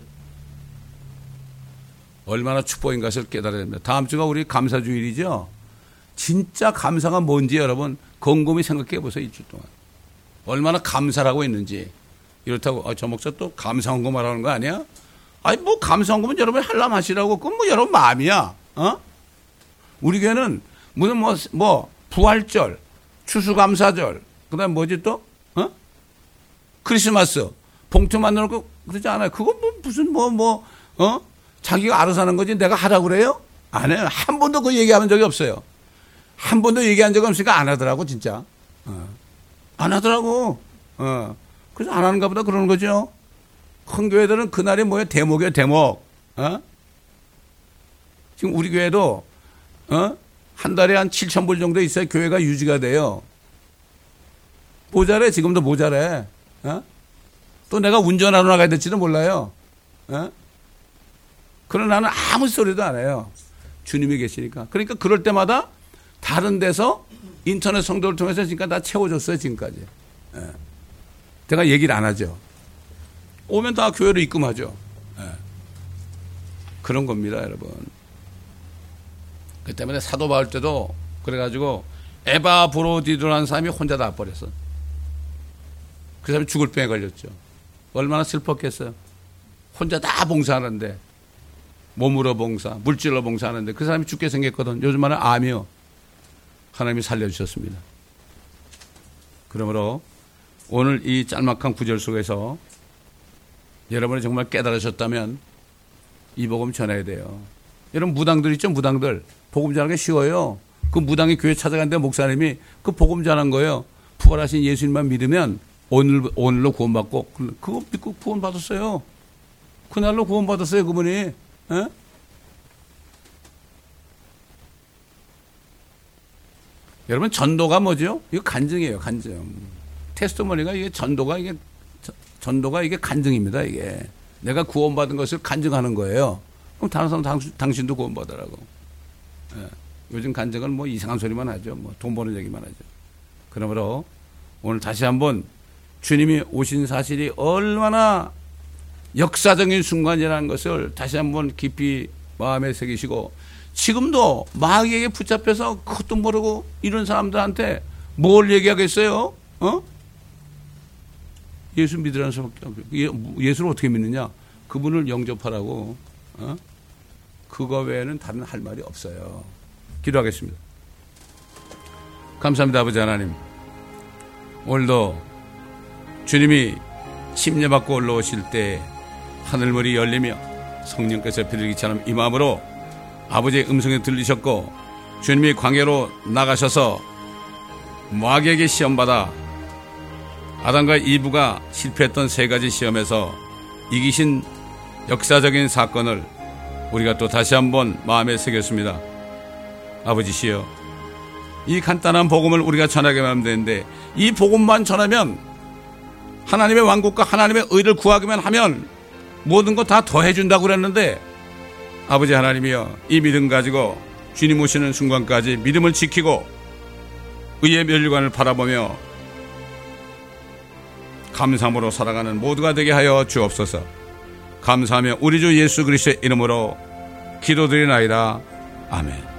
Speaker 1: 얼마나 축복인 것을 깨달아야 됩니다. 다음 주가 우리 감사주일이죠. 진짜 감사가 뭔지 여러분 곰곰이 생각해 보세요. 이 주 동안. 얼마나 감사를 하고 있는지. 이렇다고 아, 저 목사 또 감사한 거 말하는 거 아니야? 아니 뭐 감사한 거면 여러분 하려면 하시라고. 그건 뭐 여러분 마음이야. 어? 우리 교회는 무슨 뭐, 뭐 부활절, 추수감사절, 그 다음에 뭐지 또? 어? 크리스마스, 봉투 만들고 그러지 않아요. 그거 뭐 무슨 뭐, 뭐, 어? 자기가 알아서 하는 거지 내가 하라고 그래요? 안 해요. 한 번도 그 얘기한 적이 없어요. 한 번도 얘기한 적이 없으니까 안 하더라고, 진짜. 어. 안 하더라고. 어. 그래서 안 하는가 보다 그러는 거죠. 큰 교회들은 그날이 뭐예요? 대목이에요, 대목. 어? 지금 우리 교회도, 어? 한 달에 한 칠천 불 정도 있어야 교회가 유지가 돼요. 모자래, 지금도 모자래. 어? 또 내가 운전하러 나가야 될지도 몰라요. 어? 그러나 나는 아무 소리도 안 해요. 주님이 계시니까. 그러니까 그럴 때마다 다른 데서 인터넷 성도를 통해서 지금까지 다 채워줬어요, 지금까지. 예. 제가 얘기를 안 하죠. 오면 다 교회로 입금하죠. 예. 그런 겁니다, 여러분. 그 때문에 사도 바울 때도 그래가지고 에바 브로디도라는 사람이 혼자 다 버렸어. 그 사람이 죽을 병에 걸렸죠. 얼마나 슬펐겠어요. 혼자 다 봉사하는데, 몸으로 봉사, 물질로 봉사하는데 그 사람이 죽게 생겼거든. 요즘 말은 암이요. 하나님이 살려주셨습니다. 그러므로 오늘 이 짤막한 구절 속에서 여러분이 정말 깨달으셨다면 이 복음 전해야 돼요. 여러분 무당들 있죠? 무당들. 복음 전하기 쉬워요. 그 무당이 교회 찾아갔는데 목사님이 그 복음 전한 거예요. 부활하신 예수님만 믿으면 오늘, 오늘로 구원받고, 그거 믿고 구원받았어요. 그날로 구원받았어요, 그분이. 에? 여러분, 전도가 뭐죠? 이거 간증이에요, 간증. 테스트머니가 이게 전도가 이게, 전도가 이게 간증입니다, 이게. 내가 구원받은 것을 간증하는 거예요. 그럼 다른 사람 당신, 당신도 구원받으라고. 예. 요즘 간증은 뭐 이상한 소리만 하죠. 뭐 돈 버는 얘기만 하죠. 그러므로 오늘 다시 한번 주님이 오신 사실이 얼마나 역사적인 순간이라는 것을 다시 한번 깊이 마음에 새기시고, 지금도 마귀에게 붙잡혀서 그것도 모르고 이런 사람들한테 뭘 얘기하겠어요? 어? 예수 믿으라는 수밖에 없어요. 예수를 어떻게 믿느냐? 그분을 영접하라고. 어? 그거 외에는 다른 할 말이 없어요. 기도하겠습니다. 감사합니다, 아버지 하나님. 오늘도 주님이 침례받고 올라오실 때 하늘문이 열리며 성령께서 비둘기처럼 이 마음으로 아버지의 음성에 들리셨고, 주님이 광야로 나가셔서 마귀에게 시험받아 아담과 이브가 실패했던 세 가지 시험에서 이기신 역사적인 사건을 우리가 또 다시 한번 마음에 새겼습니다. 아버지시여, 이 간단한 복음을 우리가 전하기만 하면 되는데, 이 복음만 전하면, 하나님의 왕국과 하나님의 의를 구하기만 하면 모든 거 다 더해준다고 그랬는데, 아버지 하나님이여, 이 믿음 가지고 주님 오시는 순간까지 믿음을 지키고 의의 멸류관을 바라보며 감사함으로 살아가는 모두가 되게 하여 주옵소서. 감사하며 우리 주 예수 그리스도의 이름으로 기도드리나이다. 아멘.